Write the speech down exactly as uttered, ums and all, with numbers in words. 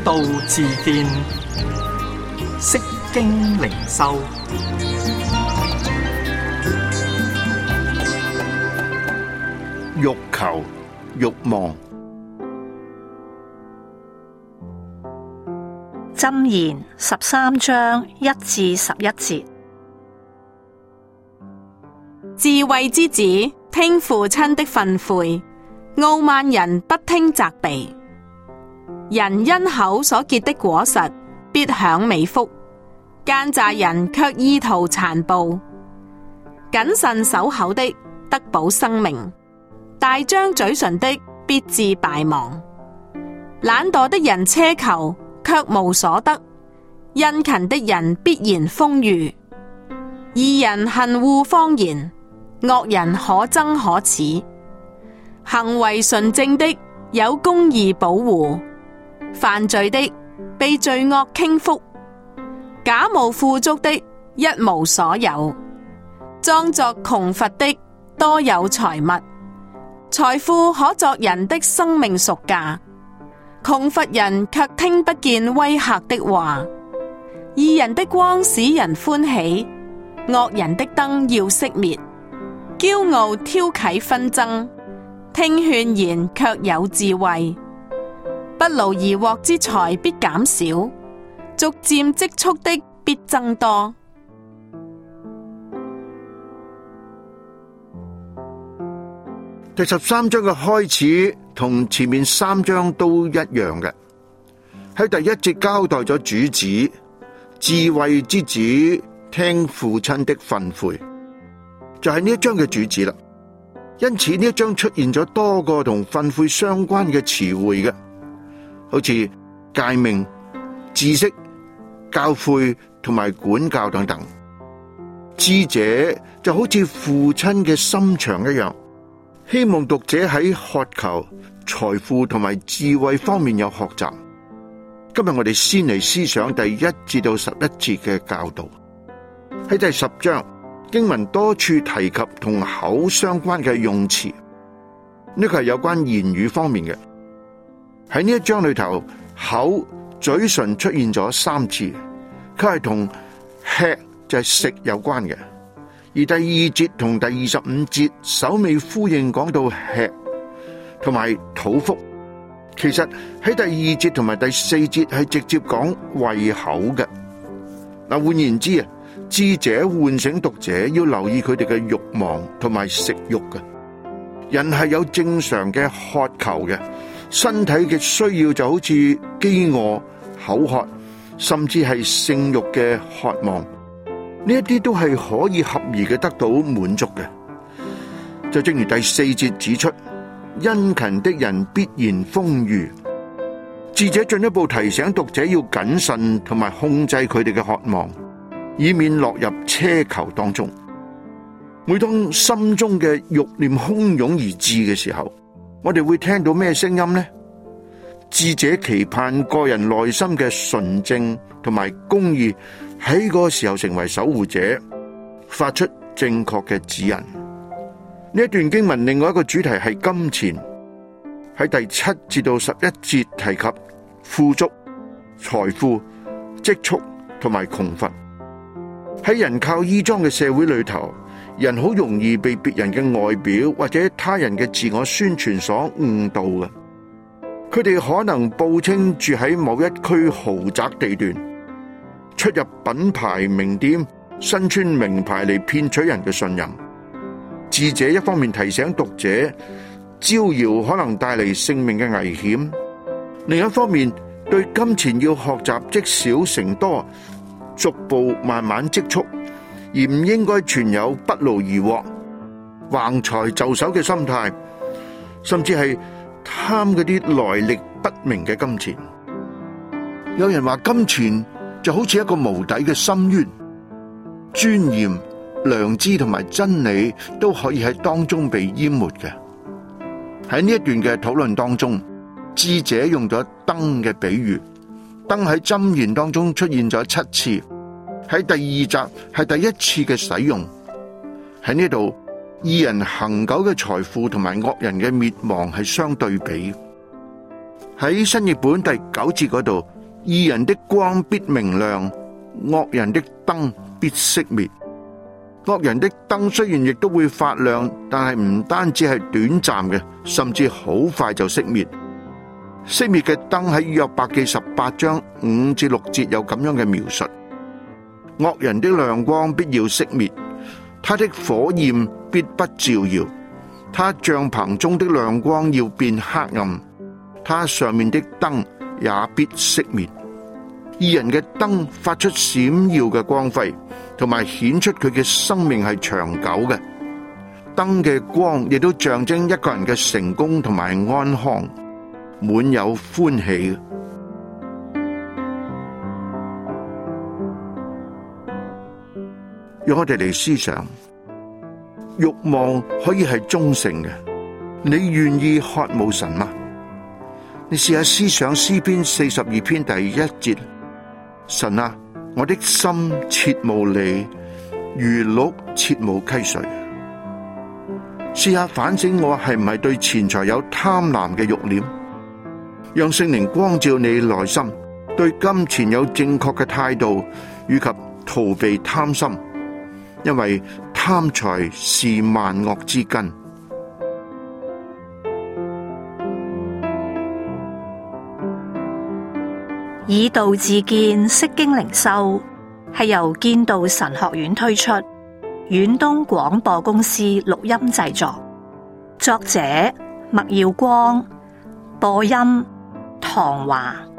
道自見，釋經靈修， 欲求、欲望。 箴言十三章一至十一節。 智慧之子聽父親的訓誨，傲慢人不聽責備。人因口所結的果實必享美福，奸詐人卻意圖殘暴。謹慎守口的得保生命，大張嘴唇的必致敗亡。懶惰的人奢求，卻無所得；殷勤的人必然豐裕。義人恨惡謊言，惡人可憎可恥。行為純正的有公義保護，犯罪的被罪惡傾覆。假冒富足的一無所有，裝作窮乏的多有財物。財富可作人的生命贖價，窮乏人卻聽不見威嚇的話。義人的光使人歡喜，惡人的燈要熄滅。驕傲挑起紛爭，聽勸言卻有智慧。不勞而獲之財必減少，逐漸積蓄的必增多。 第十三章嘅開始同前面三章都一樣嘅，喺第一節交代咗主旨，智慧之子聽父親的訓誨，就係呢一章嘅主旨啦。因此呢一章出現咗多個同訓誨相關嘅詞彙嘅，好似誡命、知識、教誨同埋管教等等。智者就好似父親嘅心腸一樣，希望讀者喺渴求財富同埋智慧方面有學習。今日我哋先嚟思想第一至到十一節嘅教導。喺第十章經文多處提及同口相關嘅用詞，呢個係有關言語方面嘅。喺呢一章裏頭，口、嘴唇出現咗三次，佢係同吃就係食有關嘅。而第二節同第二十五節首尾呼應，講到吃同埋肚腹。其實喺第二節同埋第四節係直接講胃口嘅。嗱，換言之啊，智者喚醒讀者要留意佢哋嘅慾望同埋食慾嘅。人係有正常嘅渴求嘅，身體嘅需要就好似飢餓、口渴，甚至係性慾嘅渴望。呢一啲都係可以合宜嘅得到滿足嘅。就正如第四節指出，殷勤的人必然豐裕。智者進一步提醒讀者要謹慎同埋控制佢哋嘅渴望，以免落入奢求當中。每當心中嘅慾念洶湧而至嘅時候，我哋會聽到咩聲音呢？智者期盼個人內心嘅純正同埋公義喺嗰個時候成為守護者，發出正確嘅指引。呢一段經文另外一個主題係金錢，喺第七至到十一節提及富足、財富、積蓄同埋窮乏。喺人靠衣裝嘅社會裏頭，人好容易被別人嘅外表或者他人嘅自我宣傳所誤導嘅。佢哋可能報稱住喺某一區豪宅地段，出入品牌名店，身穿名牌嚟騙取人嘅信任。智者一方面提醒讀者，招搖可能帶嚟性命嘅危險；另一方面，對金錢要學習積少成多，逐步慢慢積蓄，而唔應該存有不勞而獲、橫財就手嘅心態，甚至係貪嗰啲來歷不明嘅金錢。有人話金錢就好似一個無底嘅深淵，尊嚴、良知同埋真理都可以喺當中被淹沒嘅。喺呢一段嘅討論當中，智者用咗燈嘅比喻，燈喺箴言當中出現咗七次，喺第二集係第一次嘅使用。喺呢度，義人恆久嘅財富同埋惡人嘅滅亡係相對比。喺新譯本第九節嗰度義人的光必明亮，惡人的燈必熄滅。惡人的燈雖然亦都會發亮，但係唔單止係短暫嘅，甚至好快就熄滅。熄滅嘅燈喺約伯記十八章五至六節有咁樣嘅描述：惡人的亮光必要熄滅，他的火焰必不照耀，他帳棚中的亮光要變黑暗，他上面的燈也必熄滅。義人嘅燈發出閃耀嘅光輝，同埋顯出佢嘅生命係長久嘅。燈嘅光亦都象徵一個人嘅成功同埋安康，滿有歡喜。讓我哋嚟思想，慾望可以係忠誠嘅，你願意渴慕神嗎？你試下思想詩篇四十二篇第一節：神啊，我的心切慕你，如鹿切慕溪水。試下反省我係唔係對錢財有貪婪嘅慾念，讓聖靈光照你內心，對金錢有正確嘅態度，以及逃避貪心，因為貪財是萬惡之根。 以道自見，釋經靈修係由建道神學院推出，遠東廣播公司錄音製作，作者麥耀光，播音唐華。